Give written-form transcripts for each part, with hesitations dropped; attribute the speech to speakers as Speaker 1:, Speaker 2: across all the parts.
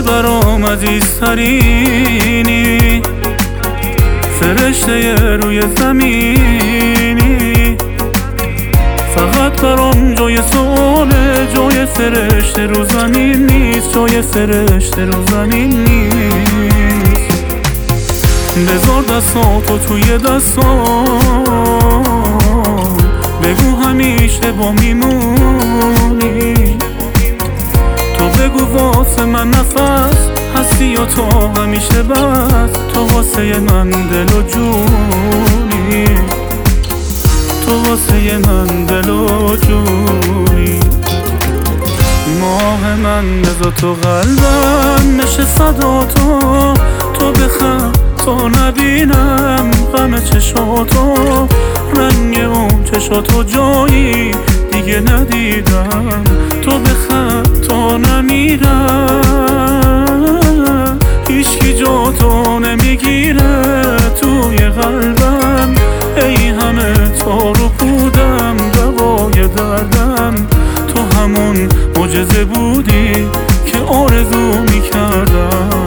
Speaker 1: برام عزیزترینی، فرشته روی زمینی. فقط برام جای سواله، جای فرشته رو زمین نیست، جای فرشته رو زمین نیست. بذار دستاتو توی دستام، بگو همیشه با میمونی. تو بگو واسه من نفس هستی یا تو همیشه بس، تو واسه من دل و جونی، تو واسه من دل و جونی. ماه من بذار تو قلبم نشه صدا تو بخند تا نبینم غم چشاتو، رنگ اون چشاتو جایی دیگه ندیدم. تو بخند تا نمیرم، هیچکی جا تو نمیگیره توی قلبم. ای همه تار و پودم دوای دردم، تو همون معجزه بودی که آرزو میکردم.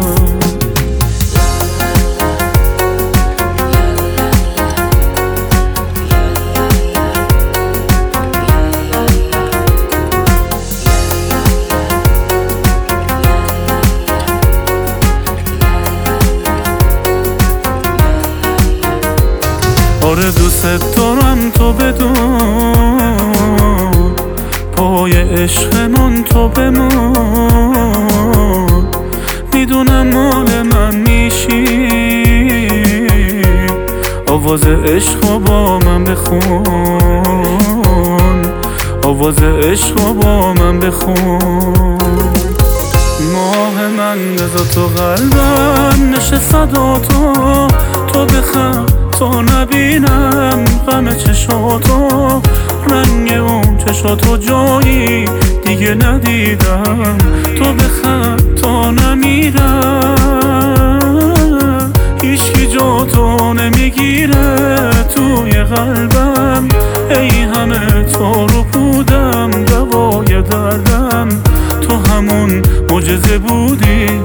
Speaker 1: آره دوست دارم تو بدون، پای عشقمون تو بمون. میدونم مال من میشی، آواز عشقو با من بخون، آواز عشقو با من بخون. ماه من بذار تو قلبم نشه صدا تو بخند تا نبینم غم چشاتو، رنگ اون چشاتو جایی دیگه ندیدم. تو بخند تا نمیرم، هیچکی جا تو نمیگیره توی قلبم. ای همه تار و پودم دوای دردم، تو همون معجزه بودی